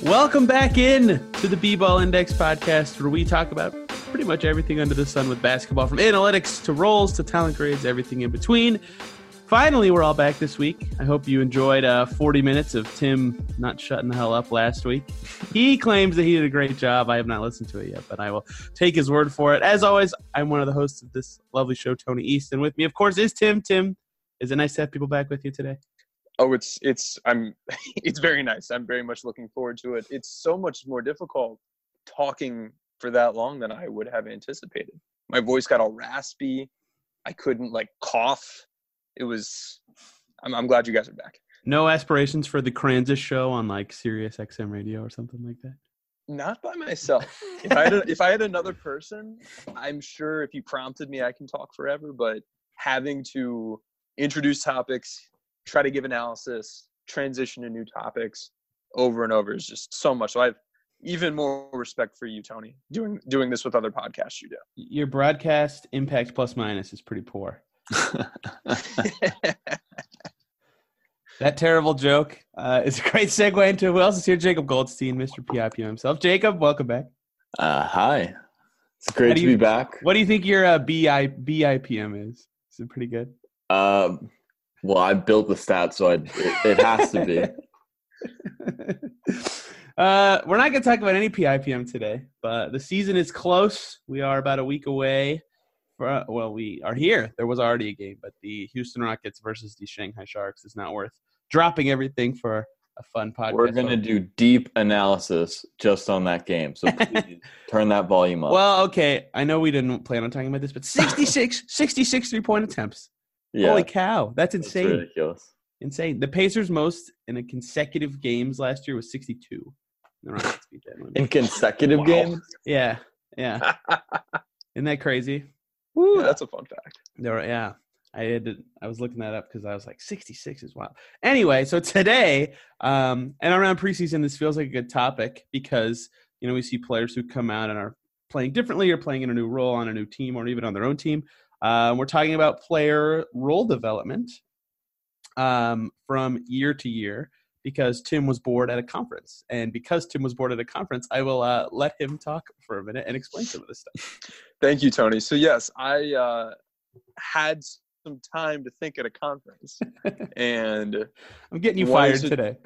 Welcome back in to the B-Ball Index podcast, where we talk about pretty much everything under the sun with basketball, from analytics to roles to talent grades, everything in between. Finally, we're all back this week. I hope you enjoyed 40 minutes of Tim not shutting the hell up last week. He claims that he did a great job. I have not listened to it yet, but I will take his word for it. As always, I'm one of the hosts of this lovely show, Tony East, and with me, of course, is Tim. Tim, is it nice to have people back with you today? Oh, it's very nice. I'm very much looking forward to it. It's so much more difficult talking for that long than I would have anticipated. My voice got all raspy. I couldn't cough. I'm glad you guys are back. No aspirations for the Kansas show on Sirius XM radio or something like that? Not by myself. If I had another person, I'm sure if you prompted me, I can talk forever, but having to introduce topics, try to give analysis, transition to new topics over and over is just so much. So I have even more respect for you, Tony, doing this with other podcasts you do. Your broadcast impact plus minus is pretty poor. That terrible joke is a great segue into who else is here. Jacob Goldstein, Mr. PIPM himself. Jacob, welcome back. Hi. It's great to be back. What do you think your BIPM is? Is it pretty good? Well, I built the stats, so it has to be. We're not going to talk about any PIPM today, but the season is close. We are about a week away. We are here. There was already a game, but the Houston Rockets versus the Shanghai Sharks is not worth dropping everything for a fun podcast. We're going to do deep analysis just on that game, so please turn that volume up. Well, okay. I know we didn't plan on talking about this, but 66 three-point attempps. Yeah. Holy cow. That's insane. That's ridiculous. Insane. The Pacers' most in a consecutive games last year was 62. In consecutive games? Yeah. Isn't that crazy? Woo, that's a fun fact. I was looking that up because I was like, 66 is wild. Anyway, so today, and around preseason, this feels like a good topic because, we see players who come out and are playing differently or playing in a new role on a new team or even on their own team. We're talking about player role development from year to year because Tim was bored at a conference. And because Tim was bored at a conference, I will let him talk for a minute and explain some of this stuff. Thank you, Tony. So, yes, I had some time to think at a conference. And I'm getting you fired today.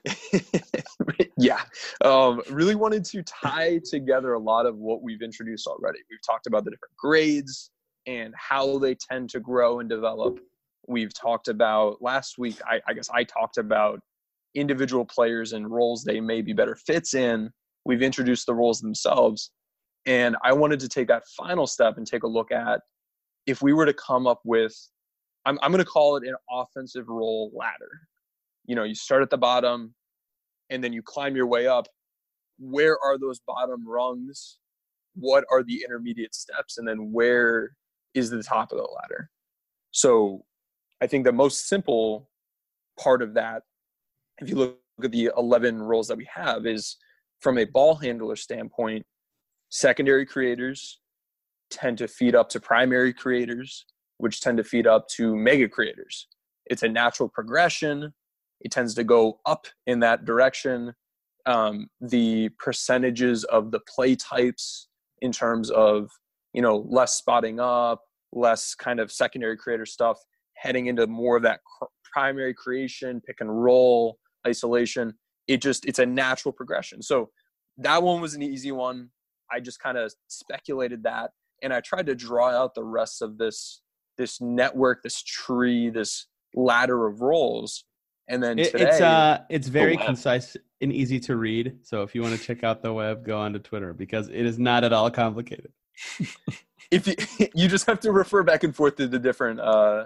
Yeah. Really wanted to tie together a lot of what we've introduced already. We've talked about the different grades and how they tend to grow and develop. We've talked about last week, I guess I talked about individual players and roles they may be better fits in. We've introduced the roles themselves. And I wanted to take that final step and take a look at if we were to come up with, I'm going to call it an offensive role ladder. You start at the bottom and then you climb your way up. Where are those bottom rungs? What are the intermediate steps? And then where is the top of the ladder? So I think the most simple part of that, if you look at the 11 roles that we have, is from a ball handler standpoint, secondary creators tend to feed up to primary creators, which tend to feed up to mega creators. It's a natural progression. It tends to go up in that direction. The percentages of the play types in terms of, less spotting up, less kind of secondary creator stuff, heading into more of that primary creation, pick and roll, isolation. It's a natural progression. So that one was an easy one. I just kind of speculated that, and I tried to draw out the rest of this network, this tree, this ladder of roles. And then today, it's very concise and easy to read. So if you want to check out the web, go onto Twitter because it is not at all complicated. If you just have to refer back and forth to the different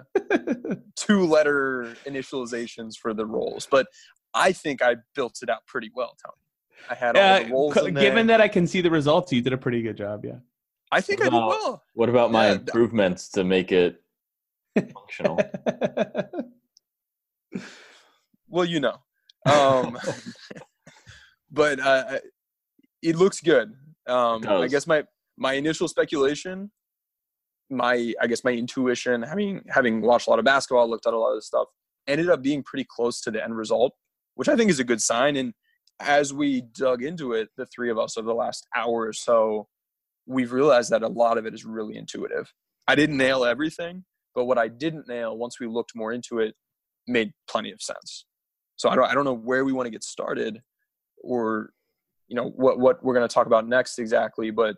2-letter initializations for the roles, but I think I built it out pretty well, Tony. I had all the roles in there. Given that I can see the results, you did a pretty good job. Yeah, I think I did well. What about my improvements to make it functional? Well, but it looks good. I guess my initial speculation, my intuition, having watched a lot of basketball, looked at a lot of this stuff, ended up being pretty close to the end result, which I think is a good sign. And as we dug into it, the three of us over the last hour or so, we've realized that a lot of it is really intuitive. I didn't nail everything, but what I didn't nail, once we looked more into it, made plenty of sense. So I don't know where we want to get started, or what we're going to talk about next exactly, but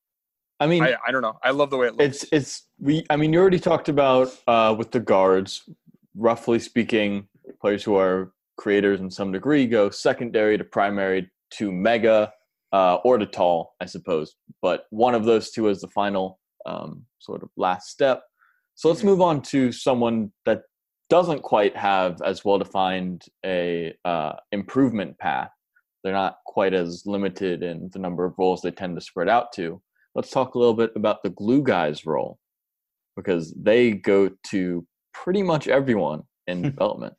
I mean, I don't know. I love the way it looks. You already talked about with the guards, roughly speaking, players who are creators in some degree go secondary to primary to mega or to tall, I suppose. But one of those two is the final sort of last step. So let's move on to someone that doesn't quite have as well-defined a improvement path. They're not quite as limited in the number of roles they tend to spread out to. Let's talk a little bit about the glue guys role, because they go to pretty much everyone in development.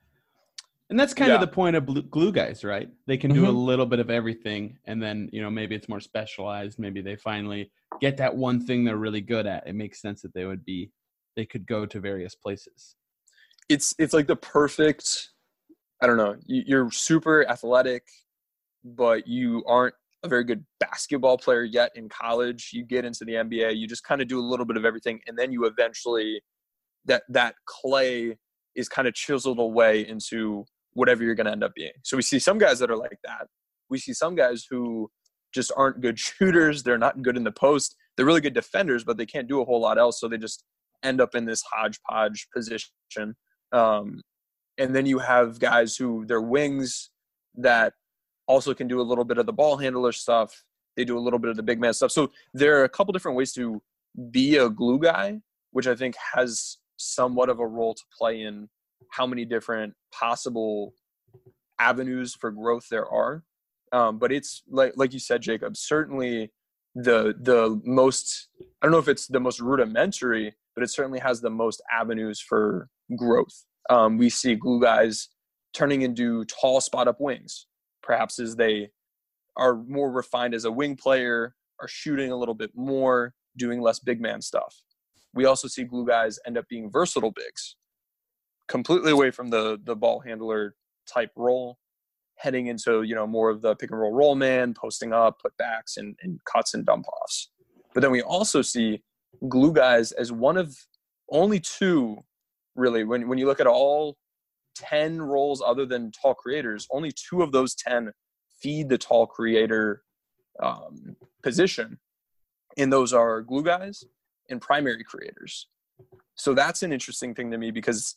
And that's kind of the point of glue guys, right? They can do a little bit of everything, and then, maybe it's more specialized. Maybe they finally get that one thing they're really good at. It makes sense that they could go to various places. It's like the perfect, I don't know, you're super athletic, but you aren't a very good basketball player yet in college. You get into the NBA, you just kind of do a little bit of everything, and then you eventually, that clay is kind of chiseled away into whatever you're going to end up being. So we see some guys that are like that. We see some guys who just aren't good shooters. They're not good in the post. They're really good defenders, but they can't do a whole lot else. So they just end up in this hodgepodge position. And then you have guys who they're wings that also can do a little bit of the ball handler stuff. They do a little bit of the big man stuff. So there are a couple different ways to be a glue guy, which I think has somewhat of a role to play in how many different possible avenues for growth there are. But it's like you said, Jacob, certainly the most, I don't know if it's the most rudimentary, but it certainly has the most avenues for growth. We see glue guys turning into tall spot up wings, perhaps as they are more refined as a wing player, are shooting a little bit more, doing less big man stuff. We also see glue guys end up being versatile bigs, completely away from the ball handler type role, heading into, more of the pick and roll man, posting up, putbacks, and cuts and dump offs. But then we also see glue guys as one of only two, really, when you look at all 10 roles other than tall creators, only two of those 10 feed the tall creator position. And those are glue guys and primary creators. So that's an interesting thing to me, because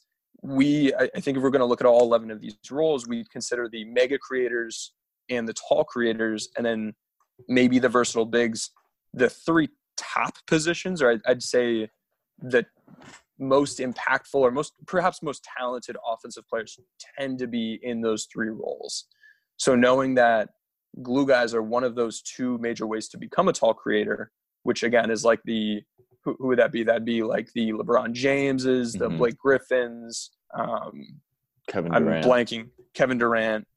I think if we're going to look at all 11 of these roles, we consider the mega creators and the tall creators, and then maybe the versatile bigs, the three top positions, or I'd say the most impactful or perhaps most talented offensive players tend to be in those three roles. So knowing that glue guys are one of those two major ways to become a tall creator, which again is like who would that be? That'd be like the LeBron Jameses, the Blake Griffins, Kevin Durant. I'm blanking. Kevin Durant.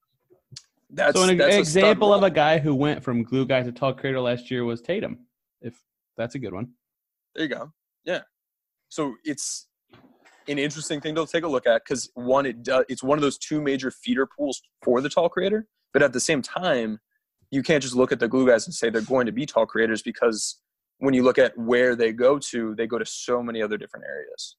So an example of a guy who went from glue guy to tall creator last year was Tatum. If that's a good one. There you go. Yeah. So it's an interesting thing to take a look at, because it's one of those two major feeder pools for the tall creator. But at the same time, you can't just look at the glue guys and say they're going to be tall creators, because when you look at where they go to so many other different areas.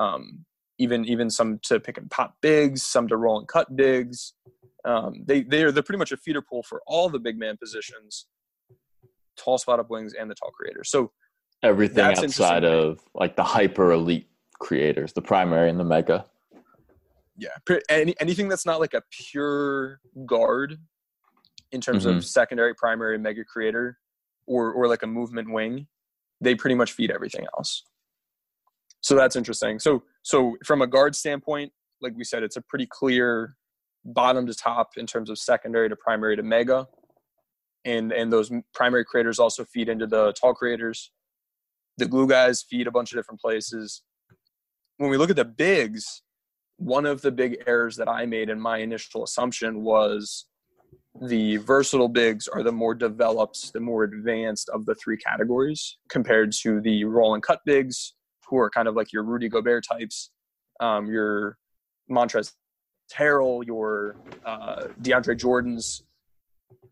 Even some to pick and pop bigs, some to roll and cut bigs. They're pretty much a feeder pool for all the big man positions, tall spot up wings, and the tall creators. So everything outside of like the hyper elite creators, the primary and the mega. Yeah, anything that's not like a pure guard in terms of secondary, primary, mega creator, or like a movement wing, they pretty much feed everything else. So that's interesting. So from a guard standpoint, like we said, it's a pretty clear bottom to top in terms of secondary to primary to mega. And those primary creators also feed into the tall creators. The glue guys feed a bunch of different places. When we look at the bigs, one of the big errors that I made in my initial assumption was the versatile bigs are the more developed, the more advanced of the three categories, compared to the roll and cut bigs, who are kind of like your Rudy Gobert types, your Montrezl Harrell, your DeAndre Jordans.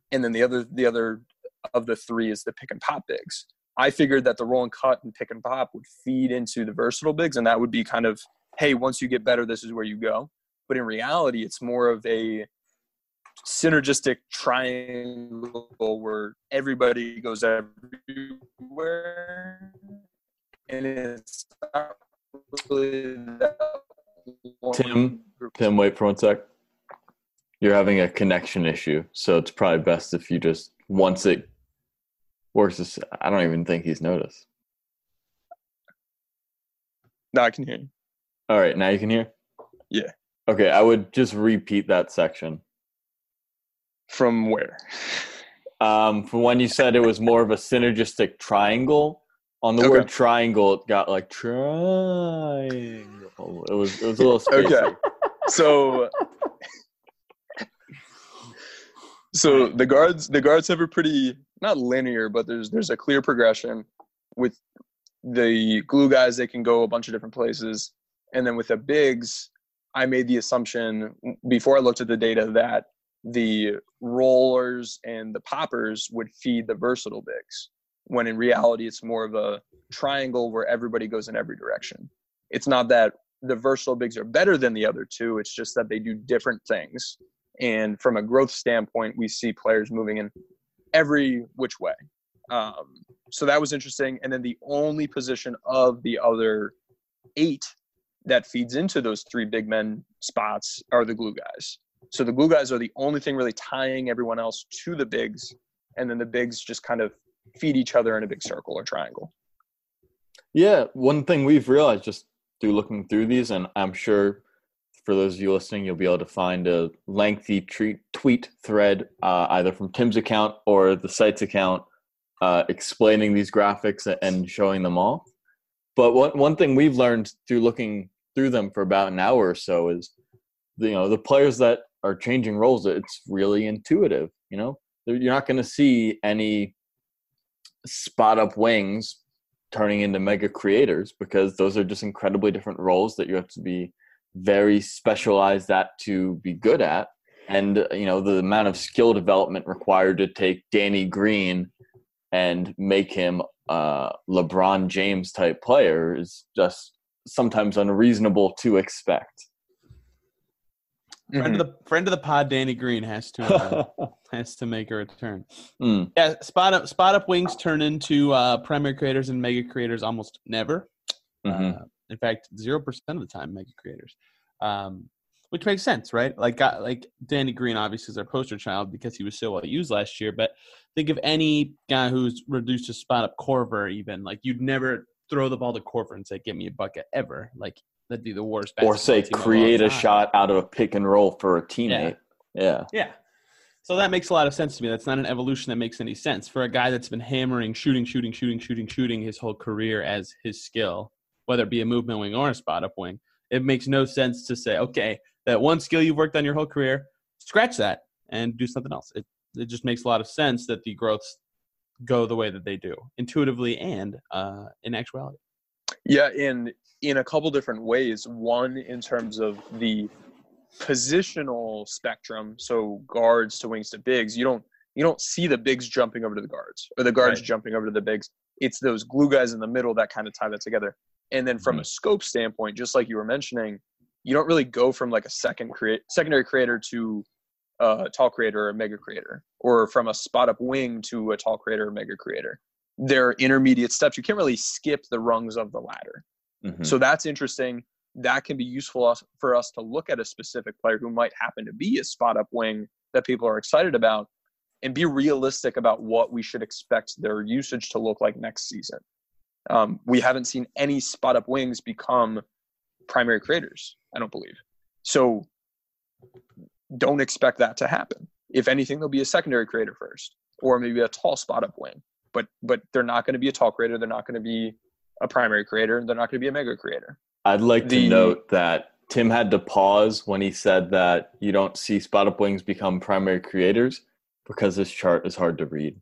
and then the other of the three is the pick and pop bigs. I figured that the roll and cut and pick and pop would feed into the versatile bigs, and that would be kind of, hey, once you get better, this is where you go. But in reality, it's more of a synergistic triangle where everybody goes everywhere, and it's not really that Tim, wait for 1 sec. You're having a connection issue, so it's probably best if you just, once it works, I don't even think he's noticed. No, I can hear you. All right, now you can hear? Yeah. Okay, I would just repeat that section. From where? For when you said it was more of a synergistic triangle. On the word triangle, it got like triangle. It was a little spacey. Okay. So the guards have a pretty, not linear, but there's a clear progression. With the glue guys, they can go a bunch of different places. And then with the bigs, I made the assumption before I looked at the data that the rollers and the poppers would feed the versatile bigs, when in reality it's more of a triangle where everybody goes in every direction. It's not that the versatile bigs are better than the other two, it's just that they do different things. And from a growth standpoint, we see players moving in every which way. So that was interesting. And then the only position of the other 8 that feeds into those 3 big men spots are the glue guys. So the glue guys are the only thing really tying everyone else to the bigs. And then the bigs just kind of feed each other in a big circle or triangle. Yeah, one thing we've realized just through looking through these, and I'm sure for those of you listening, you'll be able to find a lengthy tweet thread either from Tim's account or the site's account explaining these graphics and showing them off. But one thing we've learned through looking through them for about an hour or so is, the players that are changing roles, it's really intuitive. You're not going to see any spot up wings turning into mega creators, because those are just incredibly different roles that you have to be very specialized at to be good at. And the amount of skill development required to take Danny Green and make him a LeBron James type player is just sometimes unreasonable to expect. Friend of the pod, Danny Green has to make a return. Yeah, spot up wings turn into primary creators and mega creators almost never. In fact, 0% of the time, mega creators, which makes sense, right? Like Danny Green obviously is our poster child because he was so well used last year. But think of any guy who's reduced to spot up Korver, even like you'd never throw the ball to Korver and say, "Give me a bucket," ever. Like that'd be the worst. Or say, create a shot out of a pick and roll for a teammate. Yeah. So that makes a lot of sense to me. That's not an evolution that makes any sense for a guy that's been hammering shooting his whole career as his skill, whether it be a movement wing or a spot up wing. It makes no sense to say, okay, that one skill you've worked on your whole career, scratch that and do something else. It just makes a lot of sense that the growths go the way that they do, intuitively and in actuality. Yeah, in a couple different ways. One, in terms of the positional spectrum, so guards to wings to bigs, you don't see the bigs jumping over to the guards or the guards jumping over to the bigs. It's those glue guys in the middle that kind of tie that together. And then from a scope standpoint, just like you were mentioning, you don't really go from like a secondary creator to a tall creator or a mega creator, or from a spot up wing to a tall creator or mega creator. They're intermediate steps. You can't really skip the rungs of the ladder. So that's interesting. That can be useful for us to look at a specific player who might happen to be a spot up wing that people are excited about, and be realistic about what we should expect their usage to look like next season. We haven't seen any spot up wings become primary creators, I don't believe. So don't expect that to happen. If anything, there'll be a secondary creator first, or maybe a tall spot up wing. But they're not going to be a tall creator. They're not going to be a primary creator. They're not going to be a mega creator. I'd like to note that Tim had to pause when he said that you don't see spot up wings become primary creators, because this chart is hard to read.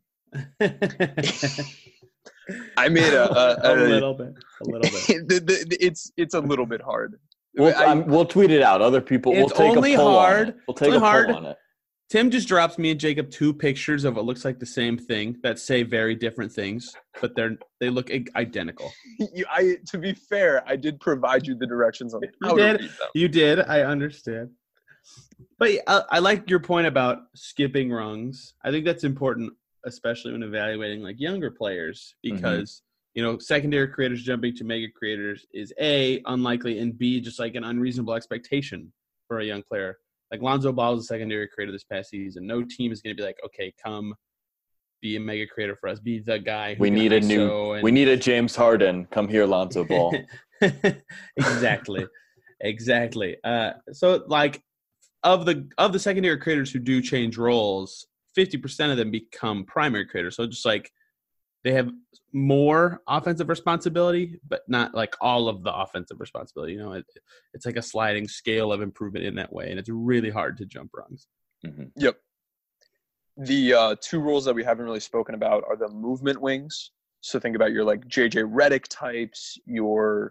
I made a little bit. It's a little bit hard. We'll tweet it out. Other people. We'll take a poll on it. We'll take a poll on it. Tim just drops me and Jacob 2 pictures of what looks like the same thing that say very different things, but they look identical. To be fair, I did provide you the directions on how to read them. You did. I understand. But I like your point about skipping rungs. I think that's important, especially when evaluating like younger players, because secondary creators jumping to mega creators is A, unlikely, and B, just like an unreasonable expectation for a young player. Like Lonzo Ball is a secondary creator this past season. No team is going to be like, okay, come be a mega creator for us. Be the guy. We need a James Harden. Come here, Lonzo Ball. Exactly. So like of the secondary creators who do change roles, 50% of them become primary creators. So just like they have more offensive responsibility, but not like all of the offensive responsibility. It's like a sliding scale of improvement in that way, and it's really hard to jump rungs. Mm-hmm. Yep. The 2 roles that we haven't really spoken about are the movement wings. So think about your like JJ Redick types, your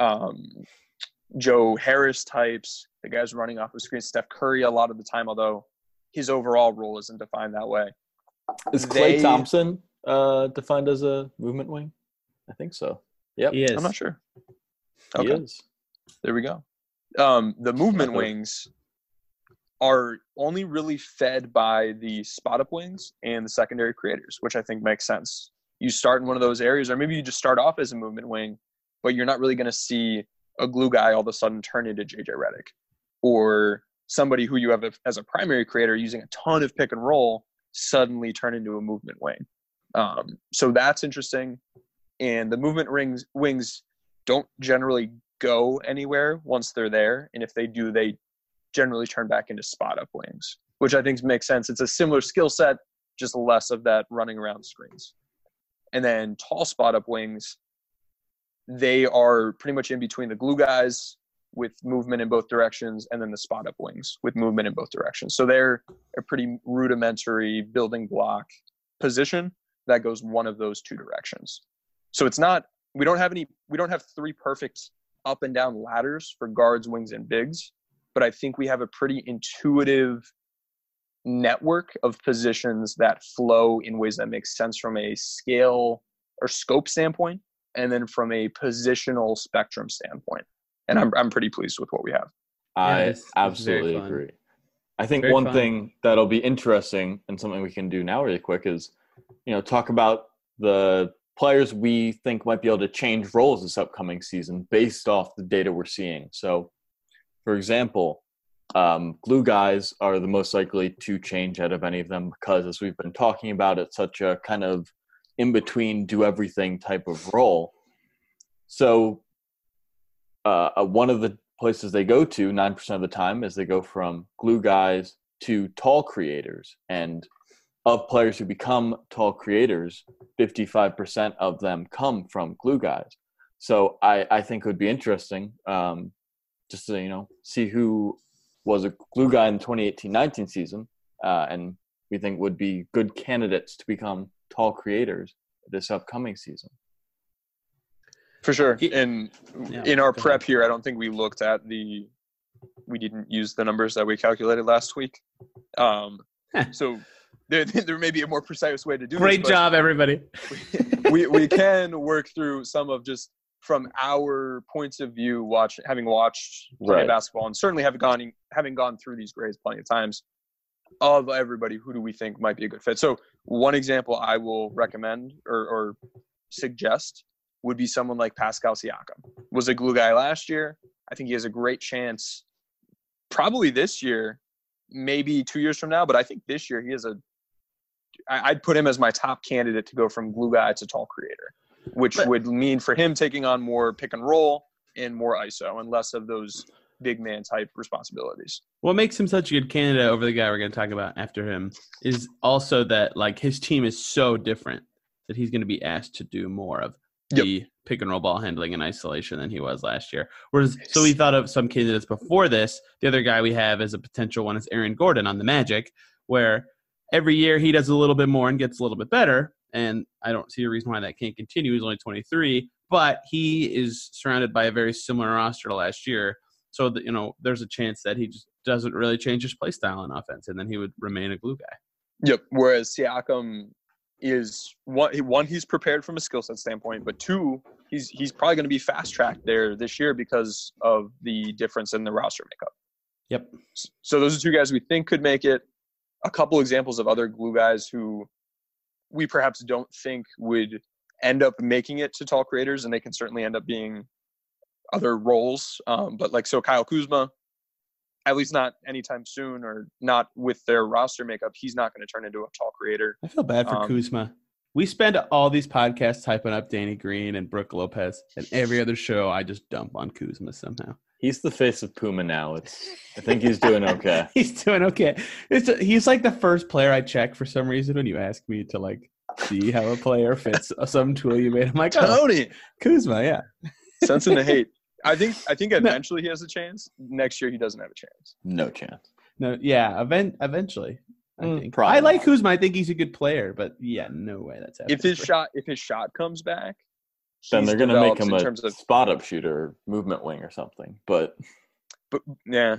Joe Harris types, the guys running off the screen. Steph Curry a lot of the time, although his overall role isn't defined that way. Is Klay Thompson defined as a movement wing? I think so. Yep. He is. I'm not sure. Okay. He is. There we go. The movement wings are only really fed by the spot up wings and the secondary creators, which I think makes sense. You start in one of those areas, or maybe you just start off as a movement wing, but you're not really going to see a glue guy all of a sudden turn into JJ Redick, or somebody who you have as a primary creator using a ton of pick and roll suddenly turn into a movement wing. So that's interesting. And the movement wings don't generally go anywhere once they're there. And if they do, they generally turn back into spot up wings, which I think makes sense. It's a similar skill set, just less of that running around screens. And then tall spot up wings, they are pretty much in between the glue guys with movement in both directions, and then the spot up wings with movement in both directions. So they're a pretty rudimentary building block position that goes one of those 2 directions. So it's not, we don't have 3 perfect up and down ladders for guards, wings, and bigs, but I think we have a pretty intuitive network of positions that flow in ways that make sense from a scale or scope standpoint, and then from a positional spectrum standpoint. And I'm pretty pleased with what we have. I absolutely agree. I think one thing that'll be interesting and something we can do now really quick is, talk about the players we think might be able to change roles this upcoming season based off the data we're seeing. So, for example, glue guys are the most likely to change out of any of them because, as we've been talking about, it's such a kind of in-between do-everything type of role. So one of the places they go to 9% of the time is they go from glue guys to tall creators. And of players who become tall creators, 55% of them come from glue guys. So I think it would be interesting just to, see who was a glue guy in the 2018-19 season and we think would be good candidates to become tall creators this upcoming season. For sure. And in our prep here, I don't think we looked at we didn't use the numbers that we calculated last week. So there may be a more precise way to do this. Great job, everybody. we can work through some of just from our points of view, having watched plenty of basketball and certainly having gone through these grades plenty of times, of everybody, who do we think might be a good fit? So one example I will recommend or suggest would be someone like Pascal Siakam. Was a glue guy last year. I think he has a great chance probably this year, maybe 2 years from now, but I think this year I'd put him as my top candidate to go from glue guy to tall creator, which would mean for him taking on more pick and roll and more ISO and less of those big man type responsibilities. What makes him such a good candidate over the guy we're going to talk about after him is also that like his team is so different that he's going to be asked to do more of the pick and roll ball handling and isolation than he was last year. So we thought of some candidates before this. The other guy we have as a potential one is Aaron Gordon on the Magic, where every year he does a little bit more and gets a little bit better. And I don't see a reason why that can't continue. He's only 23, but he is surrounded by a very similar roster to last year. So that, there's a chance that he just doesn't really change his play style on offense, and then he would remain a glue guy. Yep. Whereas Siakam is one, he's prepared from a skill set standpoint, but two, he's probably going to be fast tracked there this year because of the difference in the roster makeup. Yep. So those are two guys we think could make it. A couple examples of other glue guys who we perhaps don't think would end up making it to tall creators, and they can certainly end up being other roles. But so Kyle Kuzma, at least not anytime soon, or not with their roster makeup, he's not going to turn into a tall creator. I feel bad for Kuzma. We spend all these podcasts hyping up Danny Green and Brooke Lopez, and every other show I just dump on Kuzma somehow. He's the face of Puma now. I think he's doing okay. He's doing okay. He's like the first player I check for some reason when you ask me to see how a player fits some tool you made. I'm like, Tony Kuzma, yeah. Sensing the hate. I think eventually he has a chance. Next year he doesn't have a chance. No chance. No, yeah, eventually. I think. Probably I like Kuzma. I think he's a good player, but yeah, no way that's happening. If his shot comes back, then they're going to make him a spot-up shooter, movement wing or something. But yeah.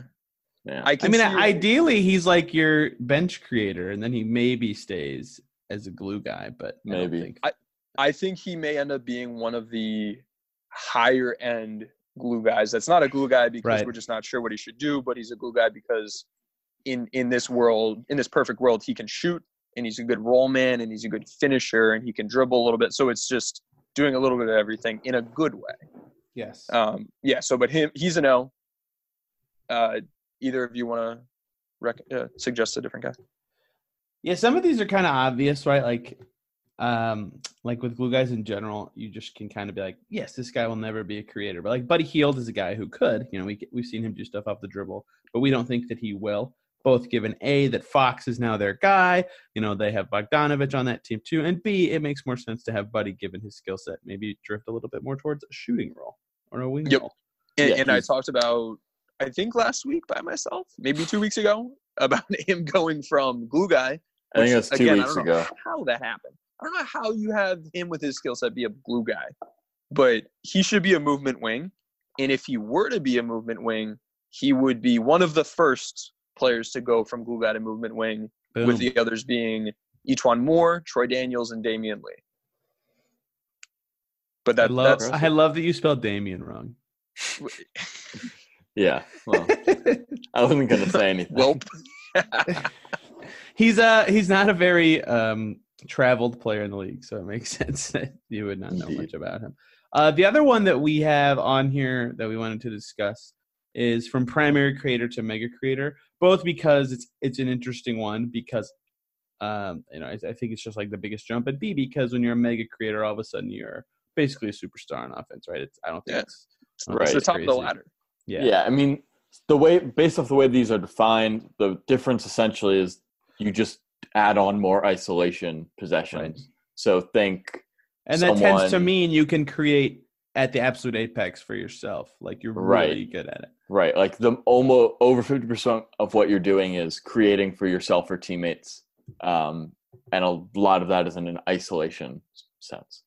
Ideally, he's like your bench creator, and then he maybe stays as a glue guy. But maybe I think he may end up being one of the higher-end glue guys. That's not a glue guy because we're just not sure what he should do, but he's a glue guy because in this world, in this perfect world, he can shoot, and he's a good roll man, and he's a good finisher, and he can dribble a little bit. So it's just doing a little bit of everything in a good way. Yes. But he's an L. Either of you want to suggest a different guy? Yeah, some of these are kind of obvious, right? Like with glue guys in general, you just can kind of be like, yes, this guy will never be a creator. But Buddy Hield is a guy who could. We've seen him do stuff off the dribble, but we don't think that he will. Both given A, that Fox is now their guy. They have Bogdanovich on that team too. And B, it makes more sense to have Buddy, given his skill set, maybe drift a little bit more towards a shooting role or a wing role. And I talked about, I think last week by myself, maybe 2 weeks ago, about him going from glue guy. I think that's 2 weeks ago. I don't know how that happened. I don't know how you have him with his skill set be a glue guy, but he should be a movement wing. And if he were to be a movement wing, he would be one of the first players to go from glue guy to movement wing. Boom. With the others being E'Twaun Moore, Troy Daniels, and Damian Lee. But I love that you spelled Damian wrong. Yeah, well, I wasn't going to say anything. Well, he's not a very traveled player in the league, so it makes sense that you would not know much about him. The other one that we have on here that we wanted to discuss is from primary creator to mega creator, both because it's an interesting one because I think it's just like the biggest jump, and B, because when you're a mega creator, all of a sudden you're basically a superstar on offense, right? It's the top of the ladder. Yeah. I mean, based off the way these are defined, the difference essentially is you just add on more isolation possessions. Right. So that tends to mean you can create at the absolute apex for yourself. Like you're really good at it. Right. Like the almost over 50% of what you're doing is creating for yourself or teammates. And a lot of that is in an isolation sense.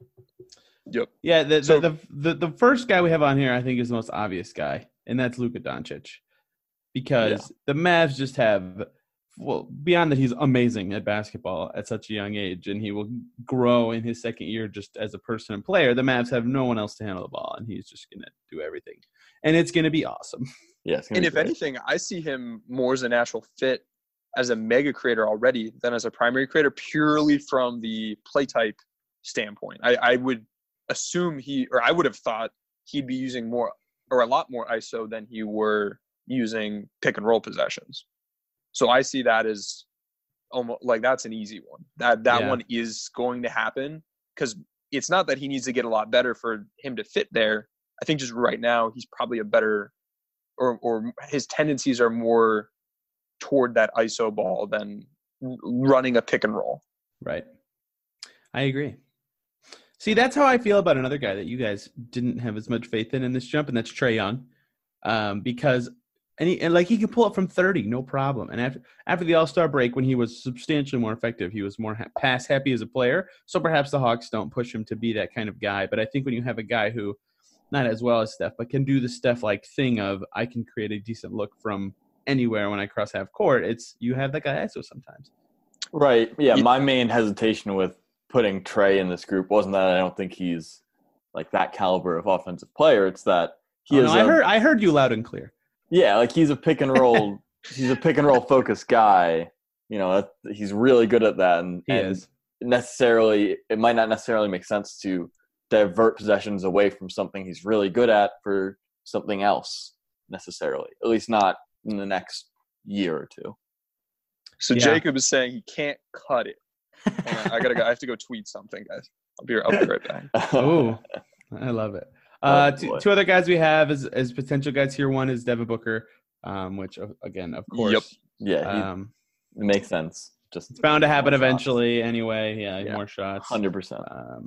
Yep. Yeah. The first guy we have on here, I think, is the most obvious guy, and that's Luka Doncic, because the Mavs just have, beyond that, he's amazing at basketball at such a young age, and he will grow in his second year just as a person and player. The Mavs have no one else to handle the ball, and he's just going to do everything, and it's going to be awesome. Yes. And if anything, I see him more as a natural fit as a mega creator already than as a primary creator, purely from the play type standpoint. I would assume I would have thought he'd be using more or a lot more ISO than he were using pick and roll possessions. So I see that as almost like that's an easy one. That one is going to happen, because it's not that he needs to get a lot better for him to fit there. I think just right now he's probably a better, or his tendencies are more toward that ISO ball than running a pick and roll. Right. I agree. See, that's how I feel about another guy that you guys didn't have as much faith in this jump, and that's Trae Young, because he can pull up from 30, no problem. And after the All-Star break, when he was substantially more effective, he was more pass happy as a player. So perhaps the Hawks don't push him to be that kind of guy. But I think when you have a guy who not as well as Steph, but can do the Steph-like thing of I can create a decent look from anywhere when I cross half court. It's you have that guy ISO sometimes. Right. Yeah. My main hesitation with putting Trey in this group wasn't that I don't think he's like that caliber of offensive player. It's that I heard you loud and clear. Yeah, like he's a pick and roll. He's a pick and roll focused guy. He's really good at that, and necessarily it might not necessarily make sense to divert possessions away from something he's really good at for something else necessarily. At least not in the next year or two. So Jacob is saying he can't cut it. I gotta go. I have to go tweet something, guys. I'll be right back. Oh, I love it. Two other guys we have as potential guys here. One is Devin Booker, which again, of course, yep. Yeah, it makes sense. Just it's bound to happen eventually. Anyway, yeah, more shots, 100%.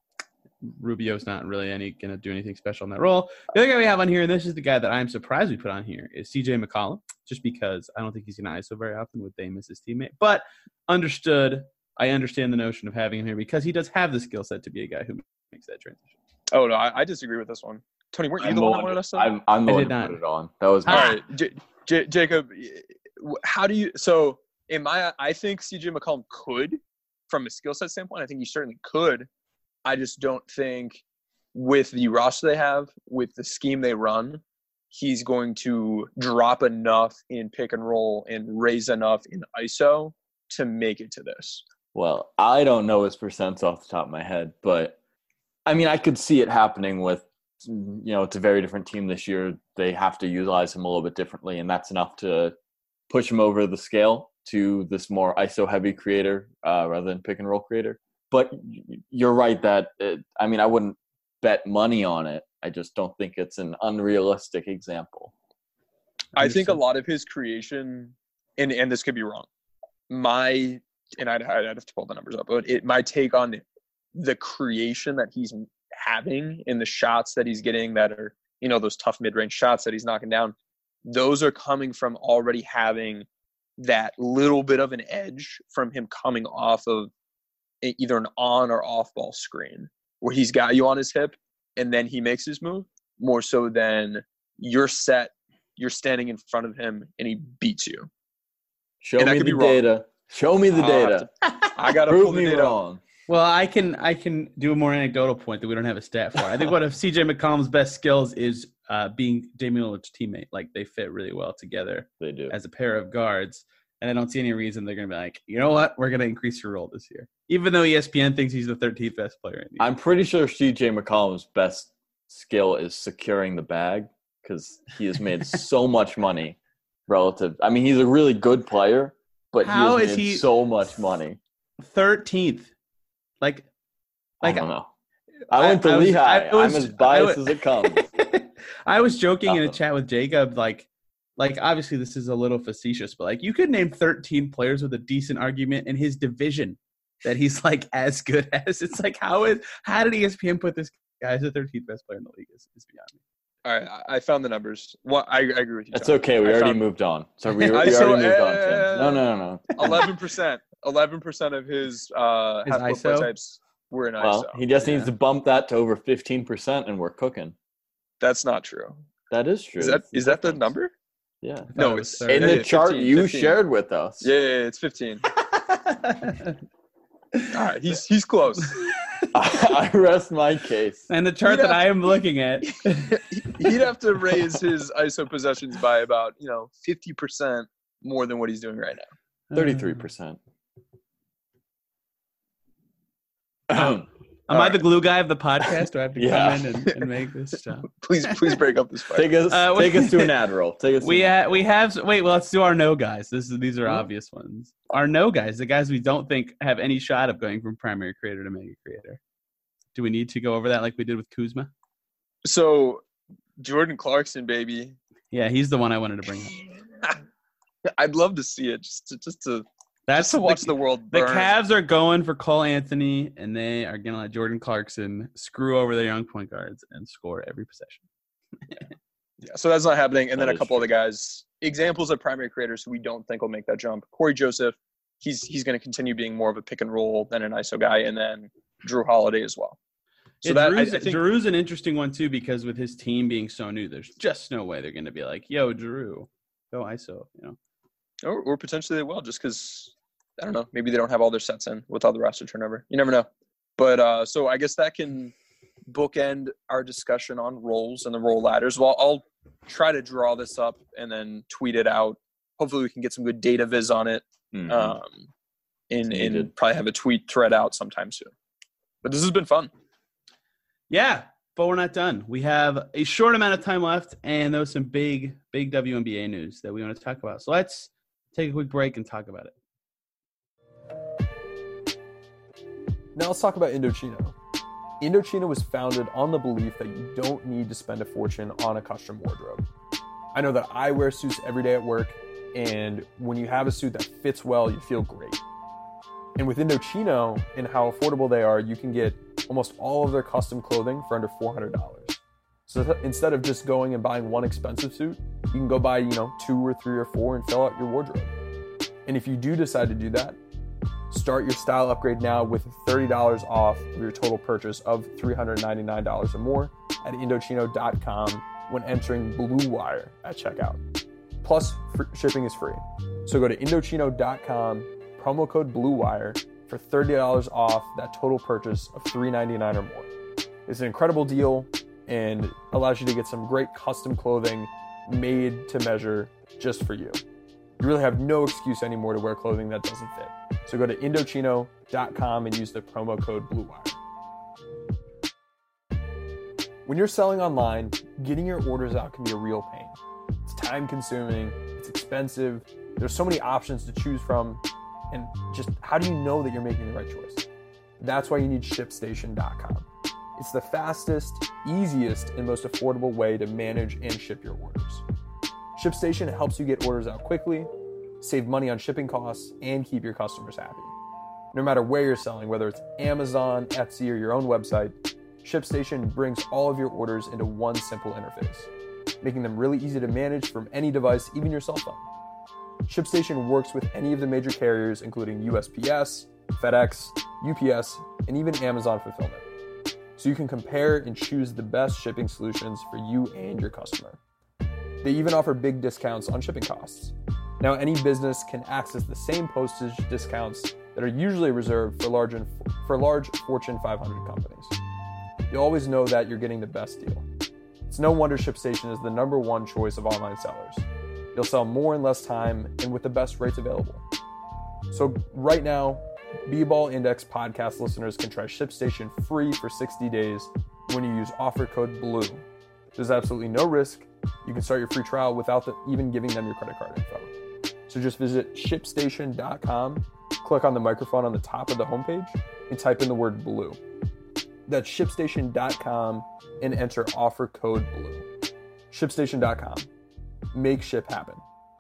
Rubio's not really going to do anything special in that role. The other guy we have on here, and this is the guy that I'm surprised we put on here, is CJ McCollum, just because I don't think he's going to ISO very often with Dame as his teammate. But I understand the notion of having him here because he does have the skill set to be a guy who makes that transition. Oh, no, I disagree with this one. Tony, weren't you the one that wanted us to? I'm the one who put it on. That was all right. Jacob, how do you – so I think CJ McCollum could, from a skill set standpoint, I think he certainly could. I just don't think with the roster they have, with the scheme they run, he's going to drop enough in pick and roll and raise enough in ISO to make it to this. Well, I don't know his percents off the top of my head, but I mean, I could see it happening with, it's a very different team this year. They have to utilize him a little bit differently, and that's enough to push him over the scale to this more ISO heavy creator rather than pick and roll creator. But you're right that, I wouldn't bet money on it. I just don't think it's an unrealistic example. I think a lot of his creation, and this could be wrong, I'd have to pull the numbers up, but my take on the creation that he's having and the shots that he's getting that are, those tough mid-range shots that he's knocking down, those are coming from already having that little bit of an edge from him coming off of either an on or off ball screen where he's got you on his hip and then he makes his move, more so than you're standing in front of him and he beats you. Show me the data. Show me the data. I got to pull the data wrong. Well, I can do a more anecdotal point that we don't have a stat for. I think one of CJ McCollum's best skills is being Damian Lillard's teammate. Like, they fit really well together. They do. As a pair of guards. And I don't see any reason they're going to be like, you know what? We're going to increase your role this year. Even though ESPN thinks he's the 13th best player in the I'm pretty sure CJ McCollum's best skill is securing the bag because he has made so much money relative. I mean, he's a really good player, but how he has made so much money. 13th. Like I don't know. I went to Lehigh. I'm as biased as it comes. I was joking in a chat with Jacob, like obviously this is a little facetious, but like you could name 13 players with a decent argument in his division that he's like as good as. It's like how did ESPN put this guy as the 13th best player in the league is beyond me. All right, I found the numbers. I agree with you. That's okay. We already moved on. So we already moved on, Tim. No. 11%. 11% of his half-court play types were in ISO. Well, he just needs to bump that to over 15%, and we're cooking. That's not true. That is true. Is that the number? Yeah. No, it's in the chart 15, you 15. shared with us. Yeah, it's 15. All right, he's close. I rest my case. And the chart that I am looking at, he'd have to raise his ISO possessions by about 50% more than what he's doing right now. 33%. Am I the glue guy of the podcast? Do I have to come in and make this stuff? Please break up this fight. Take us to an ad roll. Let's do our no guys. These are obvious ones. Our no guys, the guys we don't think have any shot of going from primary creator to mega creator. Do we need to go over that like we did with Kuzma? So, Jordan Clarkson, baby. Yeah, he's the one I wanted to bring up. I'd love to see it just to watch the world burn. The Cavs are going for Cole Anthony, and they are going to let Jordan Clarkson screw over their young point guards and score every possession. Yeah, so that's not happening. And then a couple other guys, examples of primary creators who we don't think will make that jump. Corey Joseph, he's going to continue being more of a pick and roll than an ISO guy, and then Drew Holiday as well. So Yeah, I think Giroux's an interesting one too, because with his team being so new, there's just no way they're going to be like, "Yo, Giroux, go ISO," or potentially they will, just because I don't know, maybe they don't have all their sets in with all the roster turnover. You never know. But so I guess that can bookend our discussion on roles and the role ladders. Well, I'll try to draw this up and then tweet it out. Hopefully, we can get some good data viz on it. And probably have a tweet thread out sometime soon. But this has been fun. Yeah, but we're not done. We have a short amount of time left, and there was some big WNBA news that we want to talk about. So let's take a quick break and talk about it. Now let's talk about Indochino. Indochino was founded on the belief that you don't need to spend a fortune on a custom wardrobe. I know that I wear suits every day at work, and when you have a suit that fits well, you feel great. And with Indochino and how affordable they are, you can get almost all of their custom clothing for under $400. So instead of just going and buying one expensive suit, you can go buy, 2 or 3 or 4 and fill out your wardrobe. And if you do decide to do that, start your style upgrade now with $30 off of your total purchase of $399 or more at Indochino.com when entering Blue Wire at checkout. Plus, shipping is free. So go to Indochino.com, promo code BLUEWIRE for $30 off that total purchase of $399 or more. It's an incredible deal and allows you to get some great custom clothing made to measure just for you. You really have no excuse anymore to wear clothing that doesn't fit. So go to Indochino.com and use the promo code BLUEWIRE. When you're selling online, getting your orders out can be a real pain. It's time consuming, it's expensive, there's so many options to choose from, and just how do you know that you're making the right choice? That's why you need ShipStation.com. It's the fastest, easiest, and most affordable way to manage and ship your orders. ShipStation helps you get orders out quickly, save money on shipping costs, and keep your customers happy. No matter where you're selling, whether it's Amazon, Etsy, or your own website, ShipStation brings all of your orders into one simple interface, making them really easy to manage from any device, even your cell phone. ShipStation works with any of the major carriers, including USPS, FedEx, UPS, and even Amazon Fulfillment. So you can compare and choose the best shipping solutions for you and your customer. They even offer big discounts on shipping costs. Now, any business can access the same postage discounts that are usually reserved for large Fortune 500 companies. You'll always know that you're getting the best deal. It's no wonder ShipStation is the #1 choice of online sellers. You'll sell more in less time and with the best rates available. So right now, B-Ball Index podcast listeners can try ShipStation free for 60 days when you use offer code BLUE. There's absolutely no risk. You can start your free trial without even giving them your credit card info. So just visit ShipStation.com, click on the microphone on the top of the homepage, and type in the word BLUE. That's ShipStation.com and enter offer code BLUE. ShipStation.com. Make ship happen.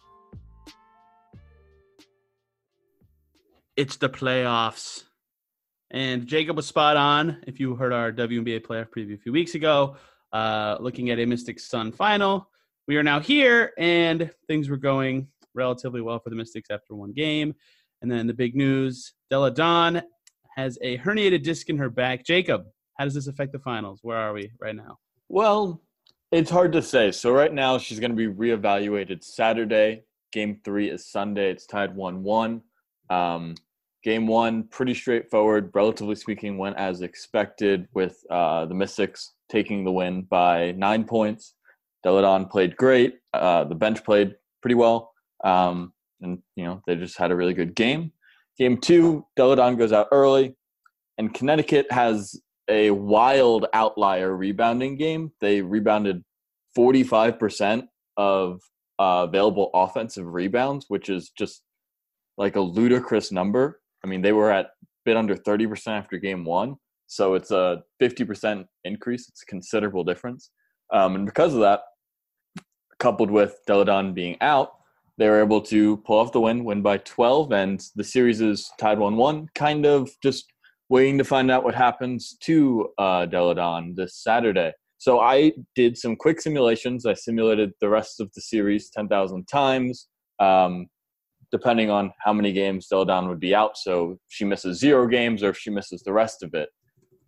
It's the playoffs. And Jacob was spot on. If you heard our WNBA playoff preview a few weeks ago, looking at a Mystics Sun final, we are now here, and things were going relatively well for the Mystics after one game. And then the big news, Delle Donne has a herniated disc in her back. Jacob, how does this affect the finals? Where are we right now? Well, it's hard to say. So right now she's going to be reevaluated Saturday. Game 3 is Sunday. It's tied 1-1. Game 1, pretty straightforward, relatively speaking, went as expected with the Mystics taking the win by 9 points. Delle Donne played great. The bench played pretty well. And, they just had a really good game. Game 2, Delle Donne goes out early. And Connecticut has a wild outlier rebounding game. They rebounded 45% of available offensive rebounds, which is just like a ludicrous number. I mean, they were at a bit under 30% after game 1. So it's a 50% increase. It's a considerable difference. And because of that, coupled with Delle Donne being out, they were able to pull off the win by 12, and the series is tied 1-1, kind of just waiting to find out what happens to Delle Donne this Saturday. So I did some quick simulations. I simulated the rest of the series 10,000 times, depending on how many games Delle Donne would be out. So if she misses 0 games or if she misses the rest of it.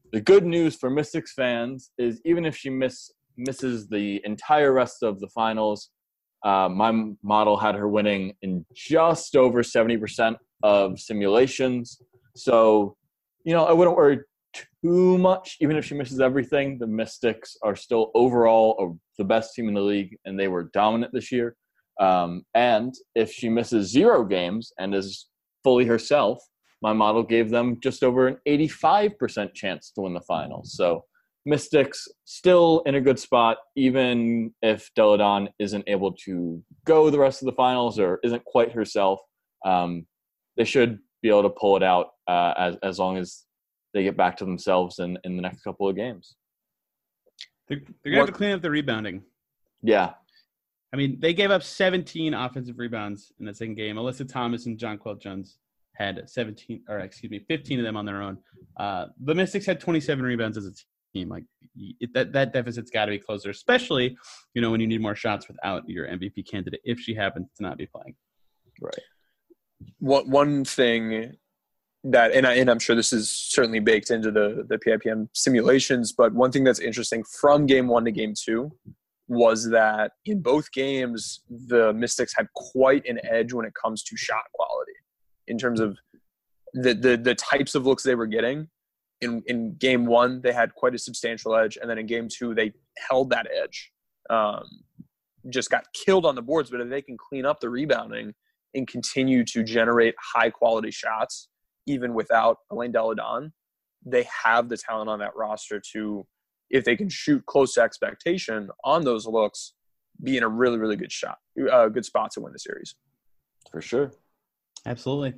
the good news for Mystics fans is even if she misses the entire rest of the finals, my model had her winning in just over 70% of simulations. So, I wouldn't worry too much. Even if she misses everything, the Mystics are still overall the best team in the league, and they were dominant this year. And if she misses 0 games and is fully herself, my model gave them just over an 85% chance to win the finals. So Mystics still in a good spot, even if Deladon isn't able to go the rest of the finals or isn't quite herself. They should be able to pull it out as long as they get back to themselves in the next couple of games. They're going to have to clean up the rebounding. Yeah. I mean, they gave up 17 offensive rebounds in the second game. Alyssa Thomas and Jonquel Jones had 15 of them on their own. The Mystics had 27 rebounds as a team. Like that deficit's got to be closer, especially, when you need more shots without your MVP candidate if she happens to not be playing. Right. One thing that, and I'm sure this is certainly baked into the PIPM simulations, but one thing that's interesting from game 1 to game 2 was that in both games, the Mystics had quite an edge when it comes to shot quality in terms of the types of looks they were getting. In game 1, they had quite a substantial edge, and then in game 2, they held that edge. Just got killed on the boards, but if they can clean up the rebounding and continue to generate high-quality shots, even without Elaine Deladon, they have the talent on that roster to, if they can shoot close to expectation on those looks, be in a really, really good spot to win the series. For sure. Absolutely.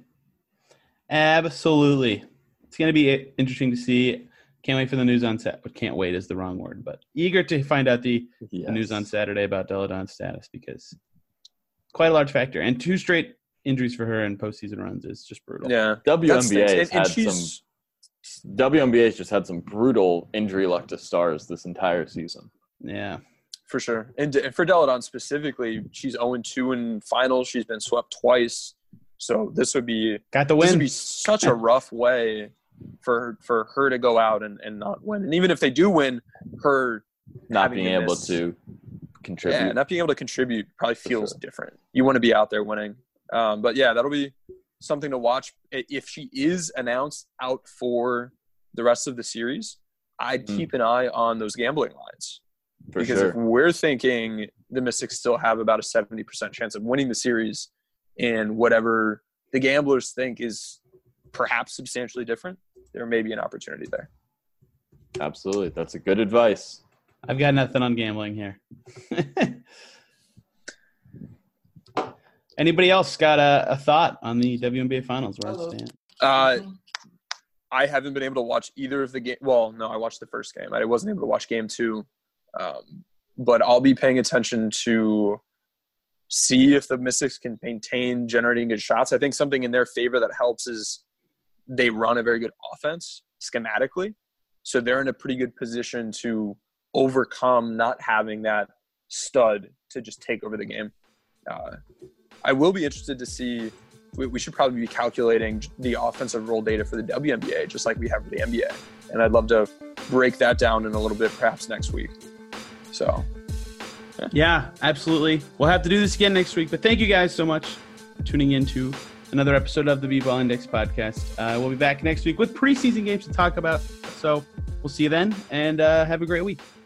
It's going to be interesting to see. Can't wait for the news on set. But can't wait is the wrong word. But eager to find out the news on Saturday about Deladon's status, because it's quite a large factor. And 2 straight injuries for her in postseason runs is just brutal. Yeah. WNBA's just had some brutal injury luck to stars this entire season. Yeah. For sure. And for Deladon specifically, she's 0-2 in finals. She's been swept twice. So this would be such a rough way for her to go out and not win. And even if they do win, her not being able to contribute. Yeah, not being able to contribute probably feels different. You want to be out there winning. But yeah, that'll be something to watch. If she is announced out for the rest of the series, I'd keep an eye on those gambling lines. Because if we're thinking the Mystics still have about a 70% chance of winning the series, and whatever the gamblers think is perhaps substantially different, there may be an opportunity there. Absolutely. That's a good advice. I've got nothing on gambling here. Anybody else got a thought on the WNBA finals? Where I stand? I haven't been able to watch either of the game. Well, no, I watched the first game. I wasn't able to watch game 2. But I'll be paying attention to see if the Mystics can maintain generating good shots. I think something in their favor that helps is they run a very good offense schematically. So they're in a pretty good position to overcome not having that stud to just take over the game. I will be interested to see – we should probably be calculating the offensive role data for the WNBA just like we have for the NBA. And I'd love to break that down in a little bit perhaps next week. So – yeah, absolutely. We'll have to do this again next week. But thank you guys so much for tuning in to another episode of the B-Ball Index podcast. We'll be back next week with preseason games to talk about. So we'll see you then, and have a great week.